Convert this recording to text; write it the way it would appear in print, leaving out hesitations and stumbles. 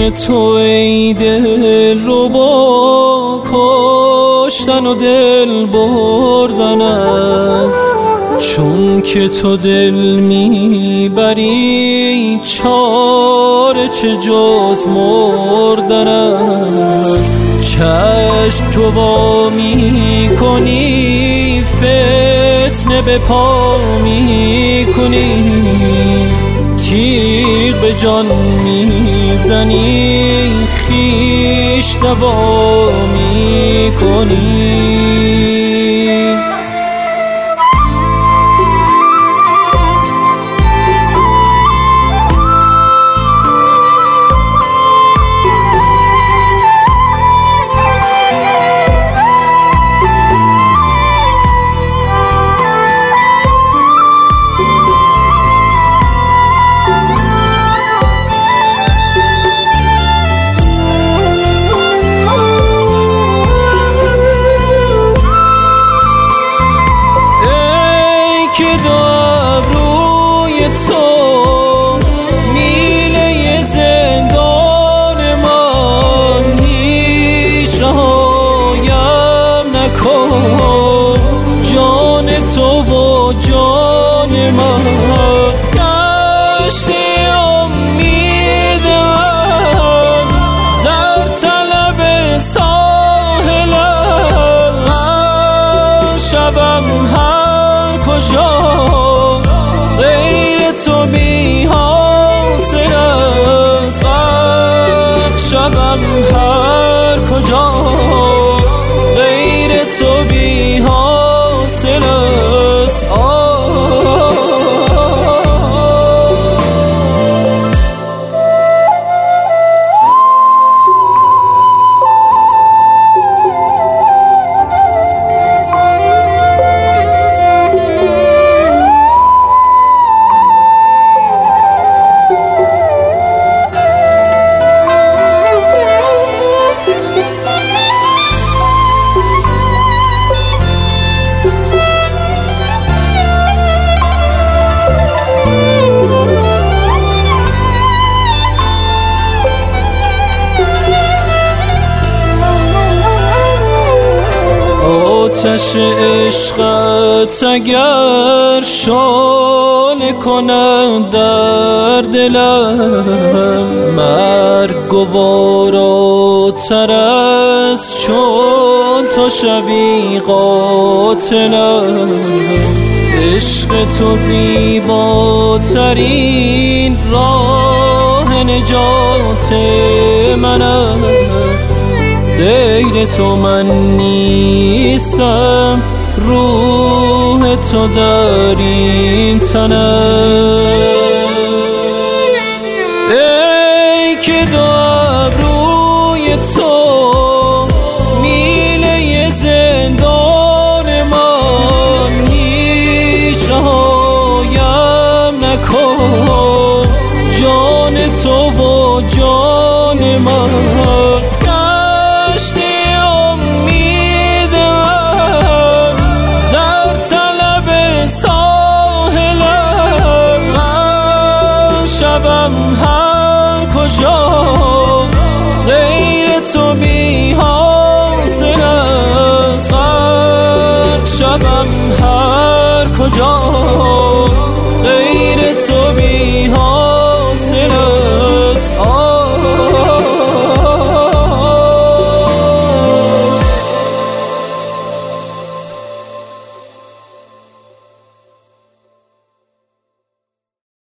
مثل تو ای دل رو با کشتن و دل بردن است، چون که تو دل میبری چاره چه جز مردن است. چشم چو وا میکنی فتنه به پا میکنی، تیغ به جان میزنی خویش دوا میکنی. که دو ابروی تو میله زندان من، هیچ رهایم نکن جان تو و جان من. گشتی امید من در طلب ساحلم، شبم کجا غیر تو بی حاصل است، شبم هر کجا غیر تو بی حاصل است. آتش عشقت اگر شعله کند در دلم، مرگ گواراتر است چون تو شوی قاتلم. عشق تو زیباترین راه نجات من است، غیر تو من نیستم، روح تو در این تن است. ای که دو ابروی تو میله زندان من، هیچ رهایم نکن جان تو و جان من. گشتی امید من در طلب ساحلم، شبم هر کجا غیر تو بی حاصل است، شبم هر کجا غیر